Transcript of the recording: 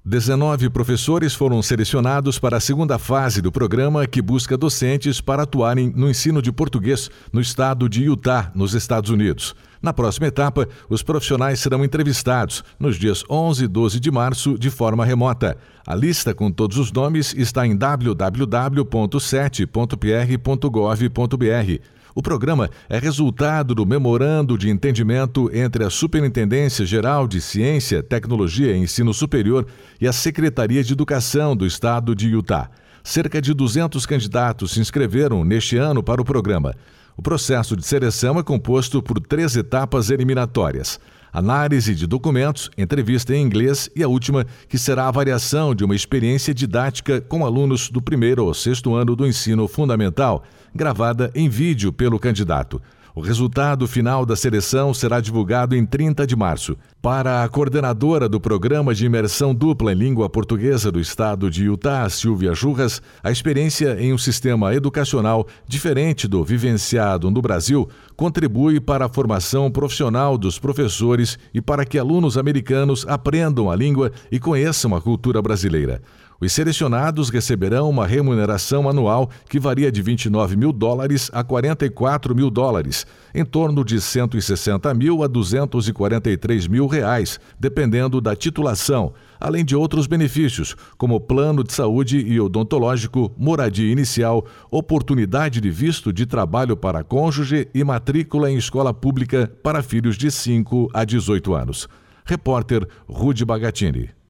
19 professores foram selecionados para a segunda fase do programa que busca docentes para atuarem no ensino de português no estado de Utah, nos Estados Unidos. Na próxima etapa, os profissionais serão entrevistados nos dias 11 e 12 de março de forma remota. A lista com todos os nomes está em www.cet.pr.gov.br. O programa é resultado do Memorando de Entendimento entre a Superintendência Geral de Ciência, Tecnologia e Ensino Superior e a Secretaria de Educação do Estado de Utah. Cerca de 200 candidatos se inscreveram neste ano para o programa. O processo de seleção é composto por 3 etapas eliminatórias: análise de documentos, entrevista em inglês e a última, que será a avaliação de uma experiência didática com alunos do 1º ao 6º ano do ensino fundamental, gravada em vídeo pelo candidato. O resultado final da seleção será divulgado em 30 de março. Para a coordenadora do Programa de Imersão Dupla em Língua Portuguesa do Estado de Utah, Silvia Jurras, a experiência em um sistema educacional diferente do vivenciado no Brasil contribui para a formação profissional dos professores e para que alunos americanos aprendam a língua e conheçam a cultura brasileira. Os selecionados receberão uma remuneração anual que varia de $29.000 a $44.000, em torno de R$160.000 a R$243.000, dependendo da titulação, além de outros benefícios, como plano de saúde e odontológico, moradia inicial, oportunidade de visto de trabalho para cônjuge e matrícula em escola pública para filhos de 5 a 18 anos. Repórter Rudy Bagatini.